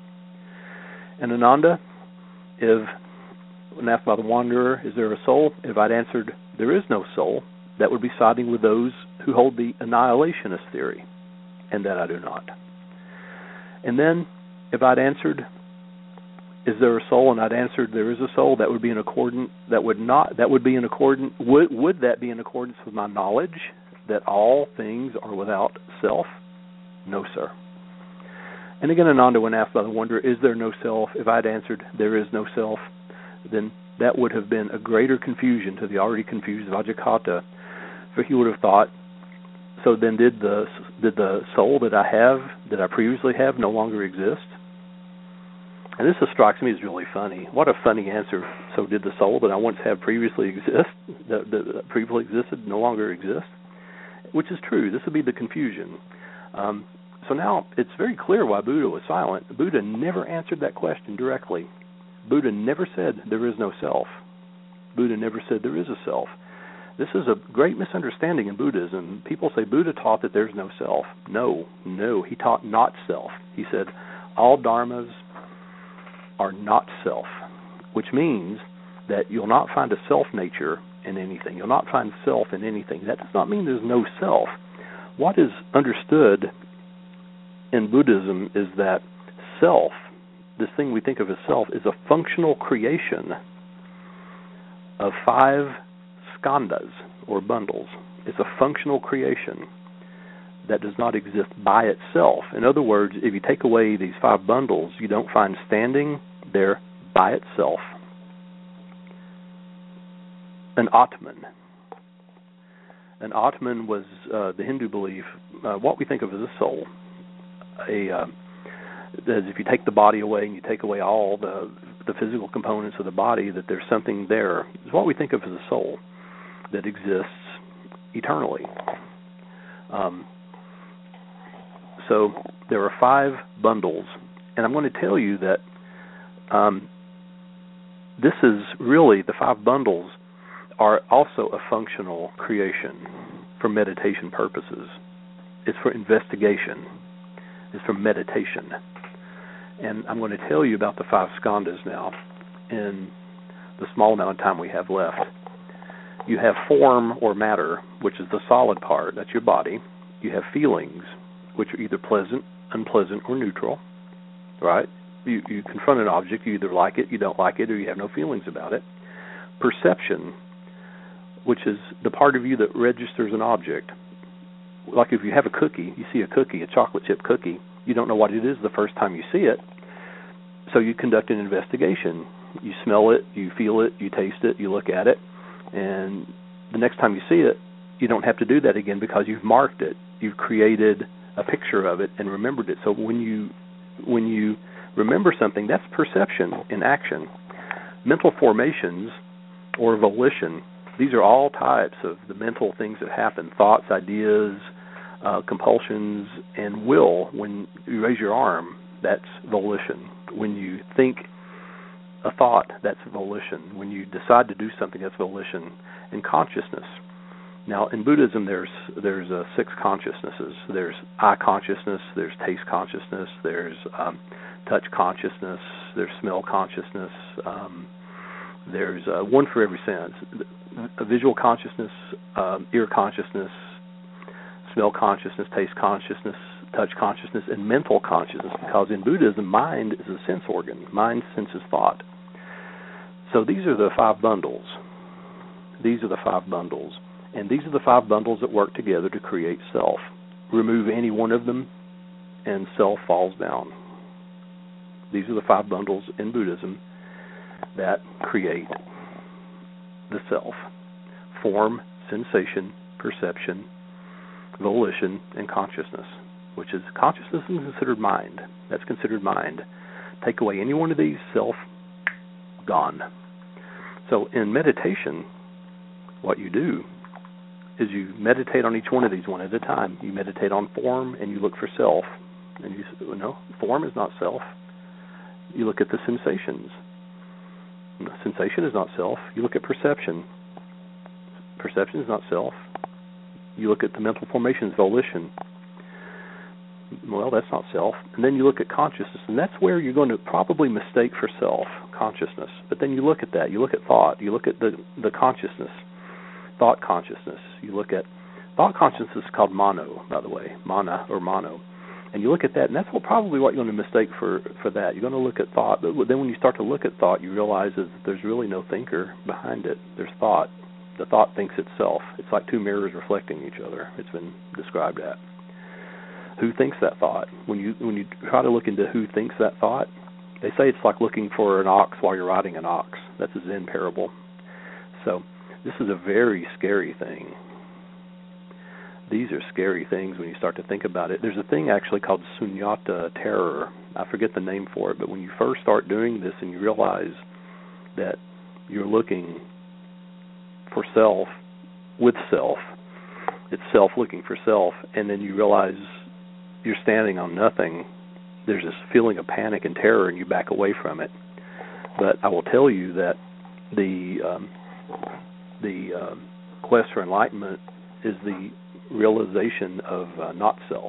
S1: And Ananda, if, when asked by the wanderer, is there a soul? If I'd answered, there is no soul, that would be siding with those who hold the annihilationist theory, and that I do not. And then, if I'd answered, is there a soul? And I'd answered, there is a soul. That would be in accordance. That would not. That would be in accordance. Would would that be in accordance with my knowledge that all things are without self? No, sir. And again, Ananda, when asked by the wanderer, is there no self? If I'd answered, there is no self, then that would have been a greater confusion to the already confused Vacchagotta, for he would have thought, so then did the did the soul that I have, that I previously have, no longer exist? And this strikes me as really funny. What a funny answer. So did the soul that I once had previously exist, that, that previously existed, no longer exist? Which is true. This would be the confusion. Um, so now it's very clear why Buddha was silent. Buddha never answered that question directly. Buddha never said there is no self. Buddha never said there is a self. This is a great misunderstanding in Buddhism. People say Buddha taught that there's no self. No, no, he taught not self. He said all dharmas are not self, which means that you'll not find a self nature in anything. You'll not find self in anything. That does not mean there's no self. What is understood in Buddhism is that self, this thing we think of as self, is a functional creation of five skandhas, or bundles. It's a functional creation that does not exist by itself. In other words, if you take away these five bundles, you don't find standing there by itself an Atman. An Atman was uh, the Hindu belief, uh, what we think of as a soul. A, uh, as if you take the body away and you take away all the, the physical components of the body, that there's something there. It's what we think of as a soul that exists eternally. Um, So there are five bundles, and I'm going to tell you that um, this is really, the five bundles are also a functional creation for meditation purposes. It's for investigation. It's for meditation. And I'm going to tell you about the five skandhas now in the small amount of time we have left. You have form or matter, which is the solid part. That's your body. You have feelings, which are either pleasant, unpleasant, or neutral. Right? You, you confront an object, you either like it, you don't like it, or you have no feelings about it. Perception, which is the part of you that registers an object. Like if you have a cookie, you see a cookie, a chocolate chip cookie, you don't know what it is the first time you see it, so you conduct an investigation. You smell it, you feel it, you taste it, you look at it, and the next time you see it, you don't have to do that again because you've marked it. You've created a picture of it and remembered it. So when you when you remember something, that's perception in action. Mental formations or volition, these are all types of the mental things that happen, thoughts, ideas, uh, compulsions, and will. When you raise your arm, that's volition. When you think a thought, that's volition. When you decide to do something, that's volition. And consciousness. Now, in Buddhism, there's there's uh, six consciousnesses. There's eye consciousness, there's taste consciousness, there's um, touch consciousness, there's smell consciousness, um, there's uh, one for every sense. A visual consciousness, um, ear consciousness, smell consciousness, taste consciousness, touch consciousness, and mental consciousness, because in Buddhism, mind is a sense organ. Mind senses thought. So these are the five bundles. These are the five bundles. And these are the five bundles that work together to create self. Remove any one of them, and self falls down. These are the five bundles in Buddhism that create the self. Form, sensation, perception, volition, and consciousness, which is consciousness is considered mind. That's considered mind. Take away any one of these, self, gone. So in meditation, what you do is you meditate on each one of these one at a time. You meditate on form and you look for self. And you say, no, form is not self. You look at the sensations. Sensation is not self. You look at perception. Perception is not self. You look at the mental formations, volition. Well, that's not self. And then you look at consciousness, and that's where you're going to probably mistake for self, consciousness. But then you look at that. You look at thought. You look at the, the consciousness, thought consciousness. You look at thought consciousness is called mano, by the way, mana or mono. And you look at that, and that's what probably what you're going to mistake for, for that. You're going to look at thought, but then when you start to look at thought, you realize that there's really no thinker behind it. There's thought. The thought thinks itself. It's like two mirrors reflecting each other. It's been described that. Who thinks that thought? When you when you try to look into who thinks that thought, they say it's like looking for an ox while you're riding an ox. That's a Zen parable. So this is a very scary thing. These are scary things when you start to think about it. There's a thing actually called sunyata terror. I forget the name for it, but when you first start doing this and you realize that you're looking for self with self, it's self looking for self, and then you realize you're standing on nothing, there's this feeling of panic and terror and you back away from it. But I will tell you that the um, the um, quest for enlightenment is the realization of uh, not self.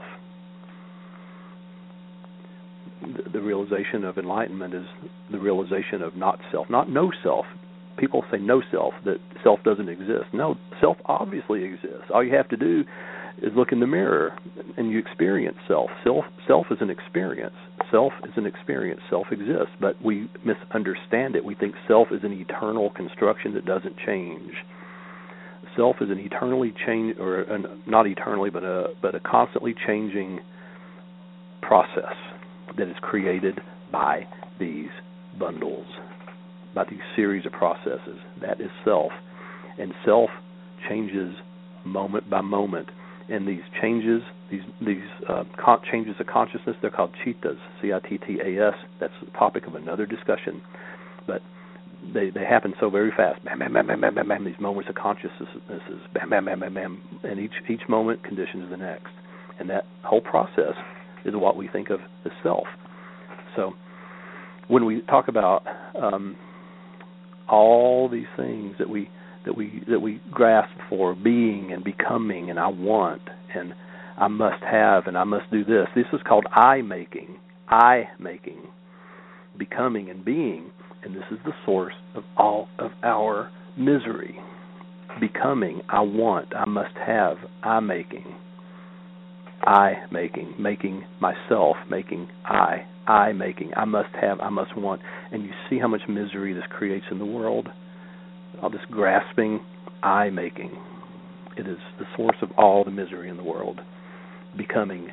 S1: The, the realization of enlightenment is the realization of not self, not no self. People say no self, that self doesn't exist. No, self obviously exists. All you have to do is look in the mirror and you experience self. Self self is an experience. Self is an experience. Self exists, but we misunderstand it. We think self is an eternal construction that doesn't change. Self is an eternally change, or an, not eternally, but a but a constantly changing process that is created by these bundles, by these series of processes. That is self, and self changes moment by moment. And these changes, these these uh, con- changes of consciousness, they're called cittas, C I T T A S. That's the topic of another discussion, but They they happen so very fast. Bam, bam, bam, bam, bam, bam, bam. These moments of consciousness, bam, bam, bam, bam, bam, and each each moment conditions the next, and that whole process is what we think of as self. So, when we talk about um, all these things that we that we that we grasp for, being and becoming, and I want, and I must have, and I must do this. This is called I-making, I-making, becoming and being, and this is the source of all of our misery. Becoming, I want, I must have, I-making, I-making, making myself, making I, I-making, I must have, I must want, and you see how much misery this creates in the world? All this grasping, I-making. It is the source of all the misery in the world. Becoming,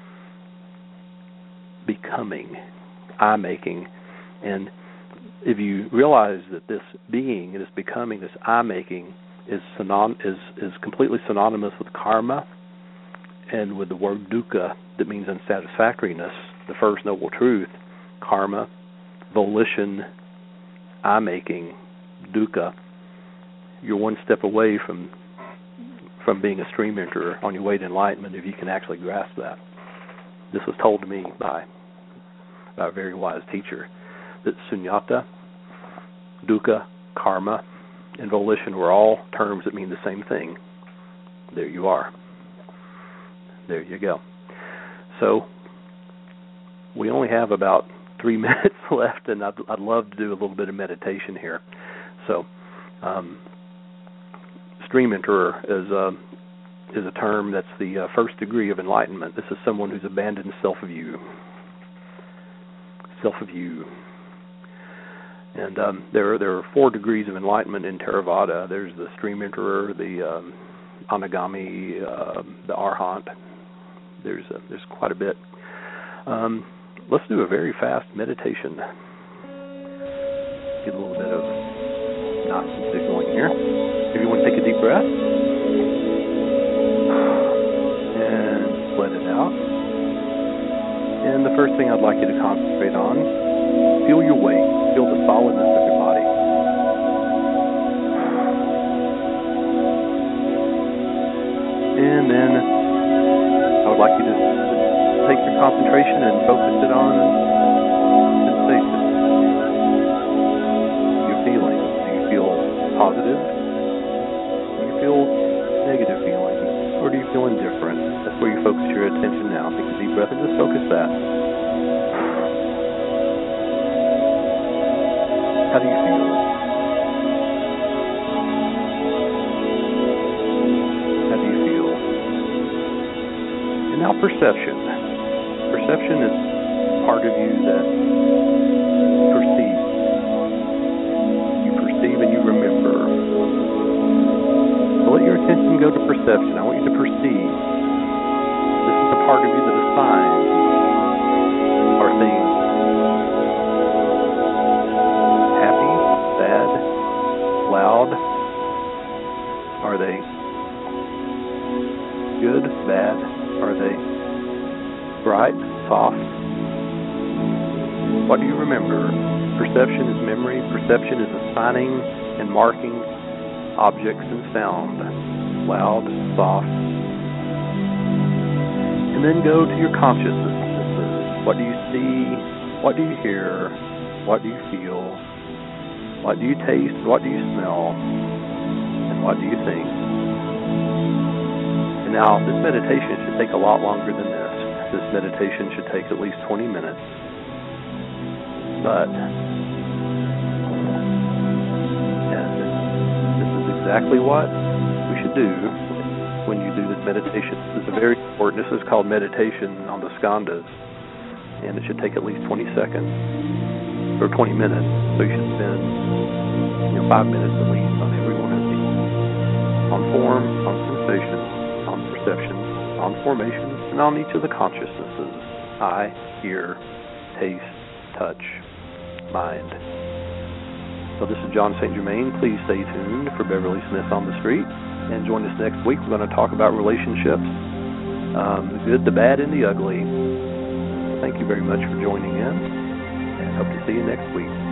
S1: becoming, I-making. And if you realize that this being, this becoming, this I-making is synon- is is completely synonymous with karma and with the word dukkha that means unsatisfactoriness, the first noble truth, karma, volition, I-making, dukkha, you're one step away from from being a stream enterer on your way to enlightenment if you can actually grasp that. This was told to me by, by a very wise teacher, that sunyata, dukkha, karma, and volition were all terms that mean the same thing. There you are. There you go. So we only have about three minutes left, and I'd, I'd love to do a little bit of meditation here. So um, stream enterer is a, is a term that's the uh, first degree of enlightenment. This is someone who's abandoned self-view. Self-view. And um, there, there are four degrees of enlightenment in Theravada. There's the stream enterer, the um, anagami, uh, the arhat. There's a, there's quite a bit. Um, let's do a very fast meditation. Get a little bit of Nasan signaling here. Everyone take a deep breath. And let it out. And the first thing I'd like you to concentrate on, feel your weight. Feel the solidness of your body. And then I would like you to take your concentration and focus it on sensation. Your feelings. Do you feel positive? Do you feel negative feelings? Or do you feel indifferent? That's where you focus your attention now. Take a deep breath and just focus that. How do you feel? How do you feel? And now perception. Perception is part of you that perceives. You perceive and you remember. So let your attention go to perception. I want you to perceive. This is the part of you that assigns are things loud? Are they good, bad? Are they bright, soft? What do you remember? Perception is memory. Perception is assigning and marking objects and sound. Loud, soft. And then go to your consciousness. What do you see? What do you hear? What do you feel? What do you taste? What do you smell? And what do you think? And now, this meditation should take a lot longer than this. This meditation should take at least twenty minutes. But, and this is exactly what we should do when you do this meditation. This is a very important, this is called meditation on the skandhas. And it should take at least twenty seconds. Or twenty minutes, so you should spend you know, five minutes at least on every one of these. On form, on sensation, on perception, on formation, and on each of the consciousnesses. Eye, ear, taste, touch, mind. So this is John Saint Germain. Please stay tuned for Beverly Smith on the Street. And join us next week. We're going to talk about relationships. Um, the good, the bad, and the ugly. Thank you very much for joining in. Hope to see you next week.